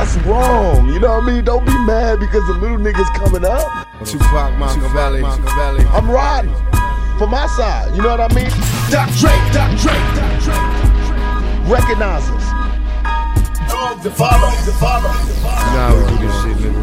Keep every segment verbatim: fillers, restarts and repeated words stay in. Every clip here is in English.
that's wrong. You know what I mean? Don't be mad because the little niggas coming up. Tupac, Machiavelli, Machiavelli. I'm riding for my side. You know what I mean? Doc Dre, Doc Dre, Doc Dre. Recognize us. Dog the father, the father, the father. Nah, we do this shit, nigga.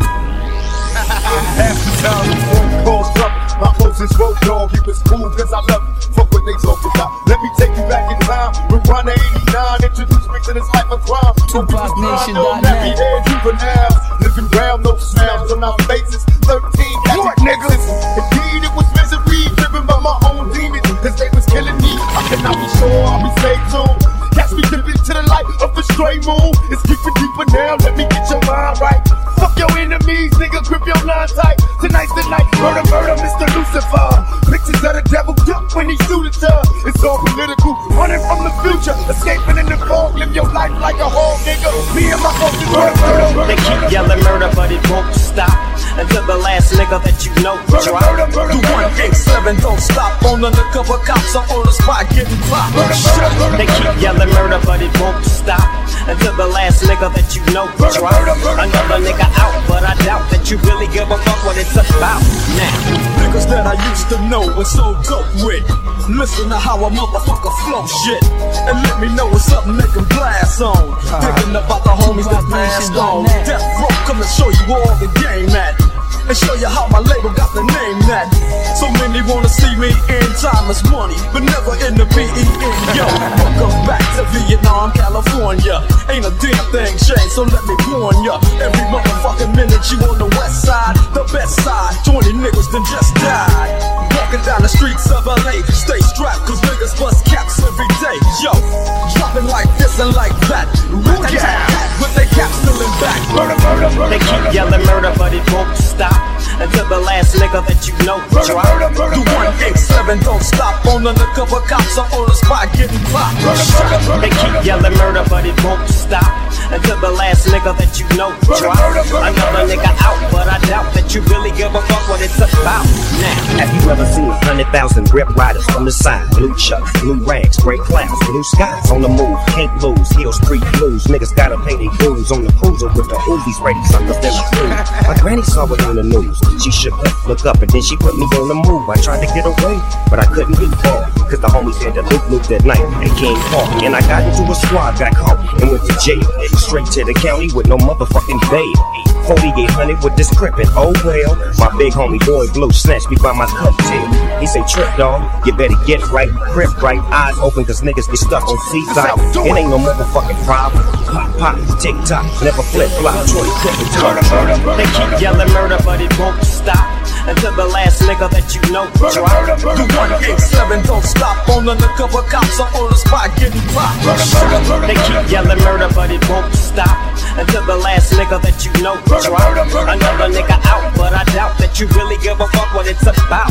Half the time the phone calls up. My closest road dog, he was cool cause I love him. Fuck what they talk about. Let me take you back in time. Rewind to eighty-nine, introduce me to this life of crime. Tupac Nation dot net. Happy head juveniles, living round, no smiles on our faces. Thirteen what niggas? Indeed, it was misery, driven by my own demons, cause they was killing me. I cannot be sure I'll be safe soon. Catch me dipping to the light of a stray moon. It's deeper, deeper now. Let me get your mind right. Fuck your enemies, nigga. Grip your line tight. Tonight's the night. Murder, murder, Mister Lucifer. Pictures of the devil duck when he shoot at ya. It's all political. Running from the future, escaping in the fog. Live your life like a whole nigga. Me and my folks is murder, murder, murder. They keep yelling murder, but it won't stop until the last nigga that you know drop. The one eight seven don't stop. On undercover cops are on the spot getting popped. They keep yelling murder, but it won't stop until the last nigga that you know drop. Another nigga out, but I doubt that you really give a fuck what it's about now. Niggas that I used to know and so dope with. Listen to how a motherfucker flow shit, and let me know what's something they can blast on. Thinking about the homies that passed on. Death Row come and show you all the game at, and show you how my label got the name that. So many wanna see me in time as money, but never in the B E N. Yo, welcome back to Vietnam, California. Ain't a damn thing changed, so let me warn ya. Every motherfucking minute you on the west side, the best side. Twenty niggas done just died. Walking down the streets of L A, stay strapped, cause niggas bust caps every day. Yo, dropping like this and like that. Rat-a-tat-tat, with they caps still in back. Murder, murder, murder. They keep yelling murder, but it won't stop until the last nigga that you know drop. The one eight seven don't stop. On undercover cops are on the spot getting popped. They keep yelling murder, but it won't stop until the last nigga that you know drop. Another nigga out, but I doubt that you really give a fuck what it's about now. Have you ever seen a hundred thousand rip riders from the side? Blue chucks, blue rags, gray clouds, blue skies on the move. Can't lose, Hill Street blues. Niggas gotta pay their dues on the cruiser with the Uzis ready, suckers in the food. My granny saw it on the news. She shook up, look up, and then she put me on the move. I tried to get away, but I couldn't get far, cause the homies had to loop loop that night at King Park. And I got into a squad, got caught, and went to jail. Straight to the county with no motherfucking bail. forty-eight hundred with this crippin', oh well. My big homie Boy Blue snatched me by my coattail. He say, trip dog, you better get right, grip right, eyes open cause niggas get stuck on seaside. It ain't no motherfucking problem. Pop, pop, tick tock, never flip flop, Troy crippin', murder, murder, murder. They keep yelling murder, but it won't stop until the last nigga that you know drop. The one eight seven don't stop. On undercover cops are on the spot getting popped. They keep yelling murder, but it won't stop until the last nigga that you know drop. Another nigga out, but I doubt that you really give a fuck what it's about.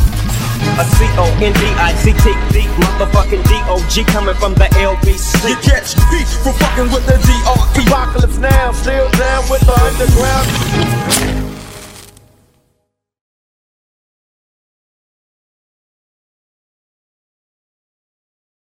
A C O N D I C T D, motherfucking D O G coming from the L B C. You catch beef for fucking with the D R E. Apocalypse now, still down with the underground.